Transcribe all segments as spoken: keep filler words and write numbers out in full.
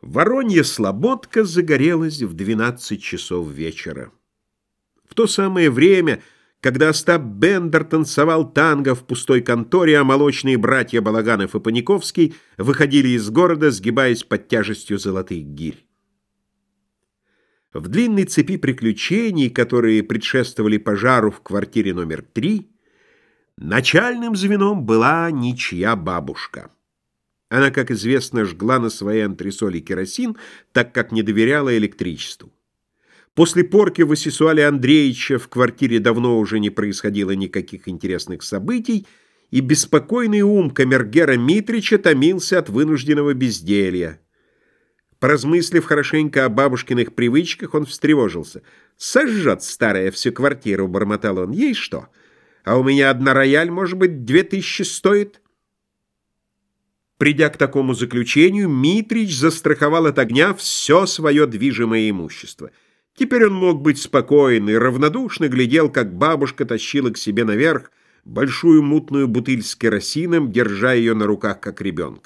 Воронья слободка загорелась в двенадцать часов вечера. В то самое время, когда Остап Бендер танцевал танго в пустой конторе, а молочные братья Балаганов и Паниковский выходили из города, сгибаясь под тяжестью золотых гирь. В длинной цепи приключений, которые предшествовали пожару в квартире номер три, начальным звеном была ничья бабушка. Она, как известно, жгла на своей антресоли керосин, так как не доверяла электричеству. После порки Васисуаля Андреевича в квартире давно уже не происходило никаких интересных событий, и беспокойный ум камергера Митрича томился от вынужденного безделья. Поразмыслив хорошенько о бабушкиных привычках, он встревожился. «Сожжет старая всю квартиру», — бормотал он, — «ей что? А у меня одна рояль, может быть, две тысячи стоит?» Придя к такому заключению, Митрич застраховал от огня все свое движимое имущество. Теперь он мог быть спокоен и равнодушно глядел, как бабушка тащила к себе наверх большую мутную бутыль с керосином, держа ее на руках, как ребенка.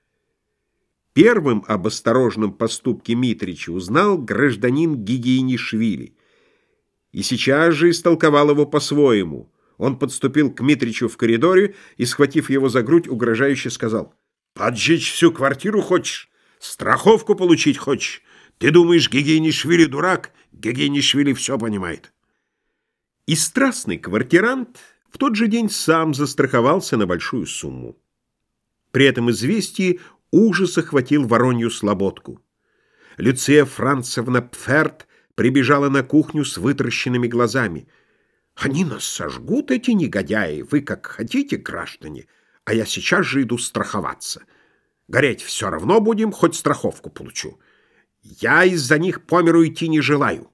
Первым об осторожном поступке Митрича узнал гражданин Гигиенишвили, и сейчас же истолковал его по-своему. Он подступил к Митричу в коридоре и, схватив его за грудь, угрожающе сказал: «Поджечь всю квартиру хочешь? Страховку получить хочешь? Ты думаешь, Гигиенишвили дурак? Гигиенишвили все понимает». И страстный квартирант в тот же день сам застраховался на большую сумму. При этом известии ужас охватил Воронью слободку. Люция Францевна Пферт прибежала на кухню с вытаращенными глазами. «Они нас сожгут, эти негодяи, вы как хотите, граждане, а я сейчас же иду страховаться. Гореть все равно будем, хоть страховку получу. Я из-за них по миру идти не желаю».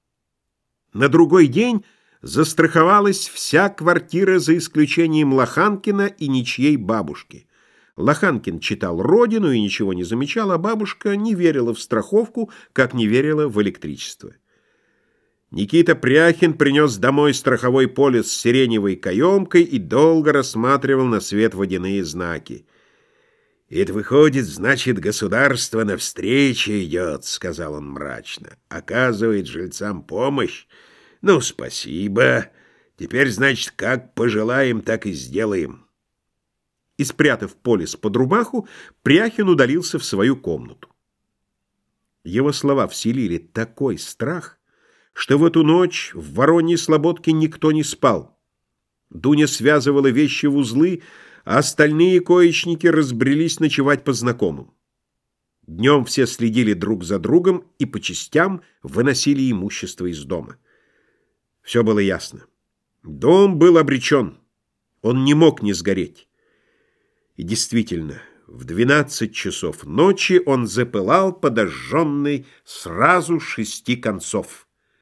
На другой день застраховалась вся квартира за исключением Лоханкина и ничьей бабушки. Лоханкин читал «Родину» и ничего не замечал, а бабушка не верила в страховку, как не верила в электричество. Никита Пряхин принес домой страховой полис с сиреневой каемкой и долго рассматривал на свет водяные знаки. «Это выходит, значит, государство навстречу идет», — сказал он мрачно. «Оказывает жильцам помощь. Ну, спасибо. Теперь, значит, как пожелаем, так и сделаем». И, спрятав полис под рубаху, Пряхин удалился в свою комнату. Его слова вселили такой страх, что в эту ночь в Вороньей слободке никто не спал. Дуня связывала вещи в узлы, а остальные коечники разбрелись ночевать по знакомым. Днем все следили друг за другом и по частям выносили имущество из дома. Все было ясно. Дом был обречен. Он не мог не сгореть. И действительно, в двенадцать часов ночи он запылал подожженный сразу шести концов.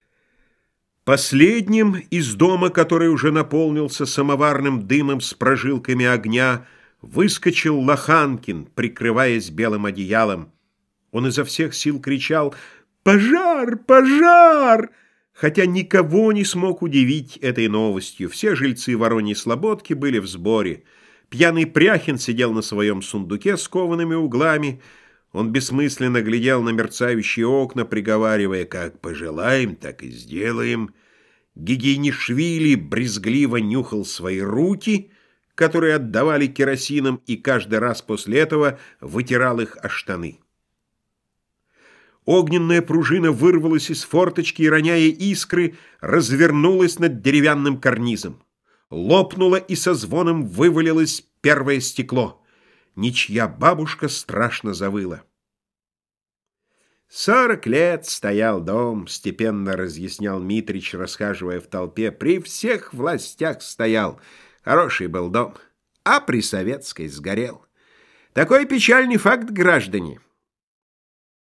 Последним из дома, который уже наполнился самоварным дымом с прожилками огня, выскочил Лоханкин, прикрываясь белым одеялом. Он изо всех сил кричал «Пожар! Пожар!», хотя никого не смог удивить этой новостью. Все жильцы Вороньей слободки были в сборе. Пьяный Пряхин сидел на своем сундуке с коваными углами. Он бессмысленно глядел на мерцающие окна, приговаривая: «Как пожелаем, так и сделаем». Гигиенишвили брезгливо нюхал свои руки, которые отдавали керосином, и каждый раз после этого вытирал их о штаны. Огненная пружина вырвалась из форточки и, роняя искры, развернулась над деревянным карнизом. Лопнуло, и со звоном вывалилось первое стекло. Ничья бабушка страшно завыла. «Сорок лет стоял дом», — степенно разъяснял Митрич, расхаживая в толпе. «При всех властях стоял. Хороший был дом, а при советской сгорел. Такой печальный факт, граждане.